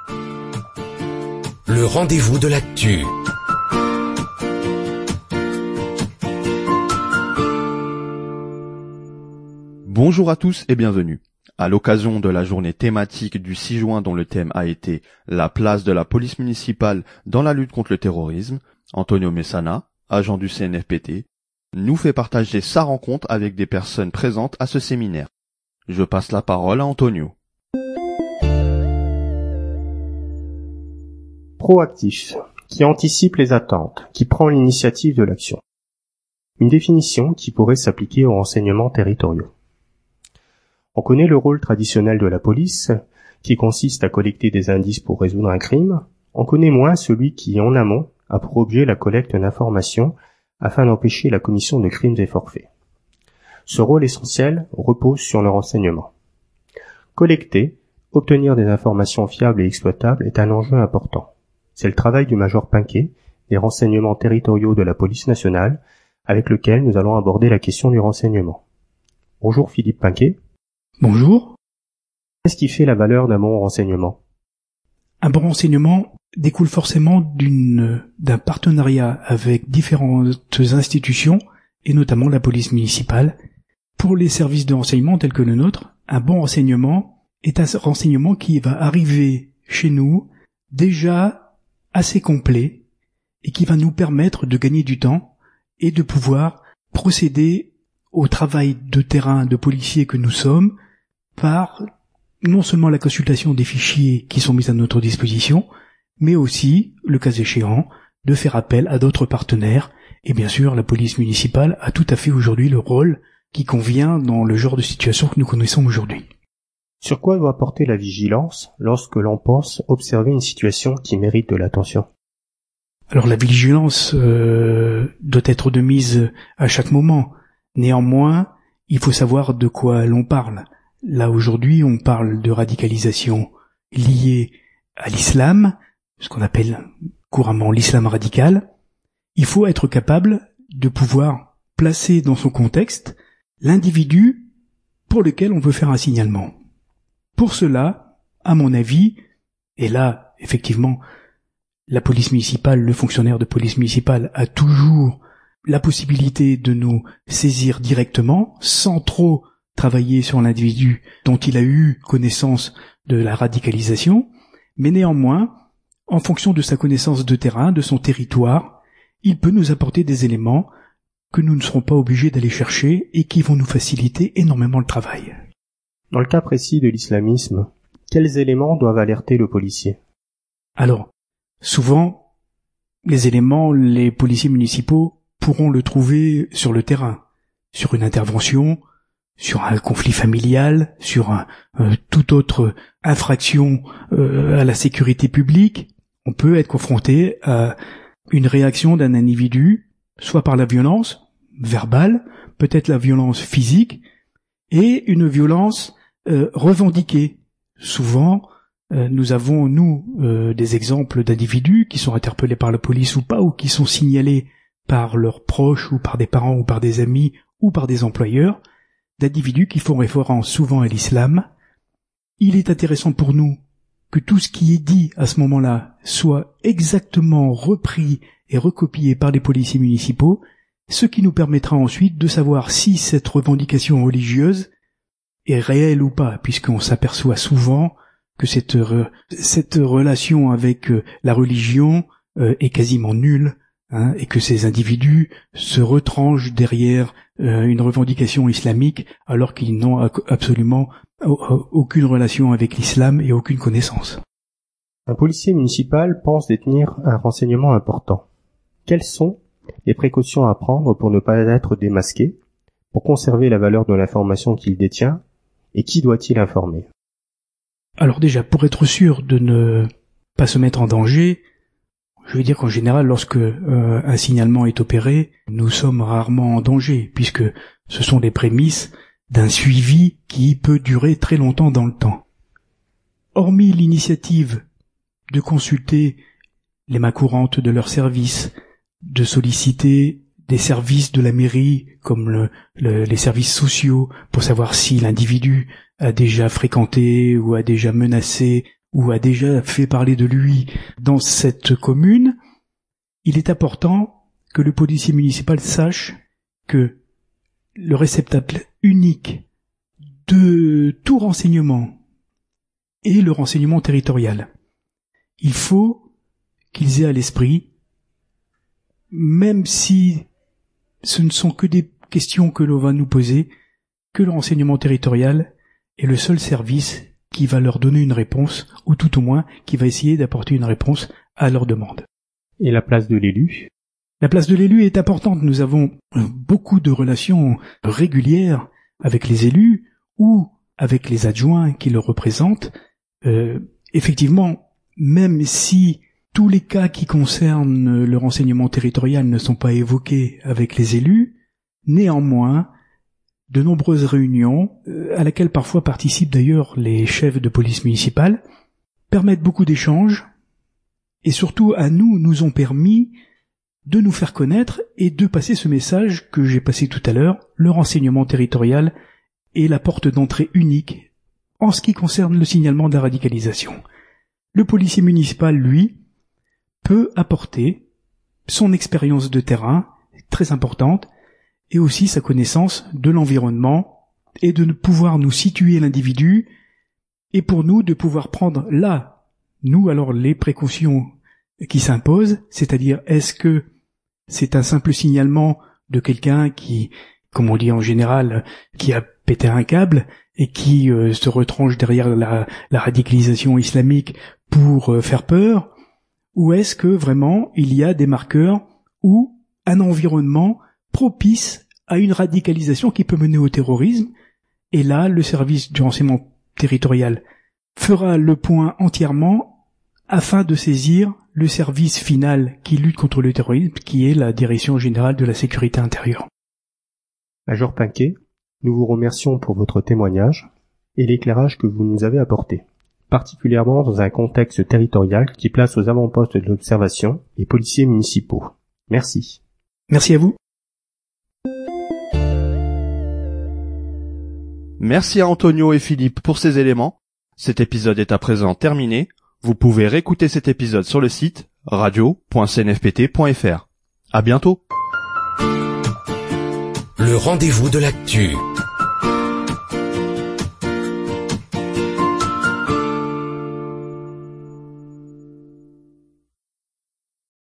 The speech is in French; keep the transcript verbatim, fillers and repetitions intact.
Le rendez-vous de l'actu. Bonjour à tous et bienvenue. À l'occasion de la journée thématique du six juin dont le thème a été la place de la police municipale dans la lutte contre le terrorisme, Antonio Messana, agent du C N F P T, nous fait partager sa rencontre avec des personnes présentes à ce séminaire. Je passe la parole à Antonio. Proactif, qui anticipe les attentes, qui prend l'initiative de l'action. Une définition qui pourrait s'appliquer aux renseignements territoriaux. On connaît le rôle traditionnel de la police, qui consiste à collecter des indices pour résoudre un crime. On connaît moins celui qui, en amont, a pour objet la collecte d'informations afin d'empêcher la commission de crimes et forfaits. Ce rôle essentiel repose sur le renseignement. Collecter, obtenir des informations fiables et exploitables est un enjeu important. C'est le travail du major Pinquet, des renseignements territoriaux de la police nationale, avec lequel nous allons aborder la question du renseignement. Bonjour Philippe Pinquet. Bonjour. Qu'est-ce qui fait la valeur d'un bon renseignement ? Un bon renseignement découle forcément d'une, d'un partenariat avec différentes institutions, et notamment la police municipale. Pour les services de renseignement tels que le nôtre, un bon renseignement est un renseignement qui va arriver chez nous déjà assez complet et qui va nous permettre de gagner du temps et de pouvoir procéder au travail de terrain de policiers que nous sommes par non seulement la consultation des fichiers qui sont mis à notre disposition, mais aussi, le cas échéant, de faire appel à d'autres partenaires. Et bien sûr, la police municipale a tout à fait aujourd'hui le rôle qui convient dans le genre de situation que nous connaissons aujourd'hui. Sur quoi doit porter la vigilance lorsque l'on pense observer une situation qui mérite de l'attention ? Alors la vigilance euh, doit être de mise à chaque moment. Néanmoins, il faut savoir de quoi l'on parle. Là aujourd'hui, on parle de radicalisation liée à l'islam, ce qu'on appelle couramment l'islam radical. Il faut être capable de pouvoir placer dans son contexte l'individu pour lequel on veut faire un signalement. Pour cela, à mon avis, et là, effectivement, la police municipale, le fonctionnaire de police municipale a toujours la possibilité de nous saisir directement, sans trop travailler sur l'individu dont il a eu connaissance de la radicalisation, mais néanmoins, en fonction de sa connaissance de terrain, de son territoire, il peut nous apporter des éléments que nous ne serons pas obligés d'aller chercher et qui vont nous faciliter énormément le travail. Dans le cas précis de l'islamisme, quels éléments doivent alerter le policier ? Alors, souvent, les éléments, les policiers municipaux pourront le trouver sur le terrain, sur une intervention, sur un conflit familial, sur un, euh, toute autre infraction euh, à la sécurité publique. On peut être confronté à une réaction d'un individu, soit par la violence verbale, peut-être la violence physique, et une violence euh, revendiquée. Souvent, euh, nous avons, nous, euh, des exemples d'individus qui sont interpellés par la police ou pas, ou qui sont signalés par leurs proches, ou par des parents, ou par des amis, ou par des employeurs, d'individus qui font référence souvent à l'islam. Il est intéressant pour nous que tout ce qui est dit à ce moment-là soit exactement repris et recopié par les policiers municipaux, ce qui nous permettra ensuite de savoir si cette revendication religieuse est réelle ou pas, puisqu'on s'aperçoit souvent que cette, re, cette relation avec la religion euh, est quasiment nulle, hein, et que ces individus se retranchent derrière euh, une revendication islamique alors qu'ils n'ont absolument aucune relation avec l'islam et aucune connaissance. Un policier municipal pense détenir un renseignement important. Quelles sont les précautions à prendre pour ne pas être démasqué, pour conserver la valeur de l'information qu'il détient, et qui doit-il informer ? Alors déjà, pour être sûr de ne pas se mettre en danger, je veux dire qu'en général, lorsque euh, un signalement est opéré, nous sommes rarement en danger, puisque ce sont les prémices d'un suivi qui peut durer très longtemps dans le temps. Hormis l'initiative de consulter les mains courantes de leur service, de solliciter des services de la mairie, comme le, le, les services sociaux, pour savoir si l'individu a déjà fréquenté ou a déjà menacé ou a déjà fait parler de lui dans cette commune, il est important que le policier municipal sache que le réceptacle unique de tout renseignement est le renseignement territorial. Il faut qu'ils aient à l'esprit, même si ce ne sont que des questions que l'on va nous poser, que le renseignement territorial est le seul service qui va leur donner une réponse, ou tout au moins qui va essayer d'apporter une réponse à leurs demandes. Et la place de l'élu ? La place de l'élu est importante. Nous avons beaucoup de relations régulières avec les élus ou avec les adjoints qui le représentent. Euh, effectivement, même si tous les cas qui concernent le renseignement territorial ne sont pas évoqués avec les élus, néanmoins, de nombreuses réunions, euh, à laquelle parfois participent d'ailleurs les chefs de police municipale, permettent beaucoup d'échanges et surtout à nous, nous ont permis de nous faire connaître et de passer ce message que j'ai passé tout à l'heure, le renseignement territorial est la porte d'entrée unique en ce qui concerne le signalement de la radicalisation. Le policier municipal, lui, peut apporter son expérience de terrain, très importante, et aussi sa connaissance de l'environnement, et de pouvoir nous situer l'individu, et pour nous de pouvoir prendre là, nous alors les précautions qui s'imposent, c'est-à-dire est-ce que c'est un simple signalement de quelqu'un qui, comme on dit en général, qui a pété un câble et qui euh, se retranche derrière la, la radicalisation islamique pour euh, faire peur, ou est-ce que vraiment il y a des marqueurs ou un environnement propice à une radicalisation qui peut mener au terrorisme, et là le service du renseignement territorial fera le point entièrement afin de saisir le service final qui lutte contre le terrorisme, qui est la Direction générale de la sécurité intérieure. Major Pinquet, nous vous remercions pour votre témoignage et l'éclairage que vous nous avez apporté, particulièrement dans un contexte territorial qui place aux avant-postes de l'observation les policiers municipaux. Merci. Merci à vous. Merci à Antonio et Philippe pour ces éléments. Cet épisode est à présent terminé. Vous pouvez réécouter cet épisode sur le site radio point c n f p t point f r. À bientôt. Le rendez-vous de l'actu.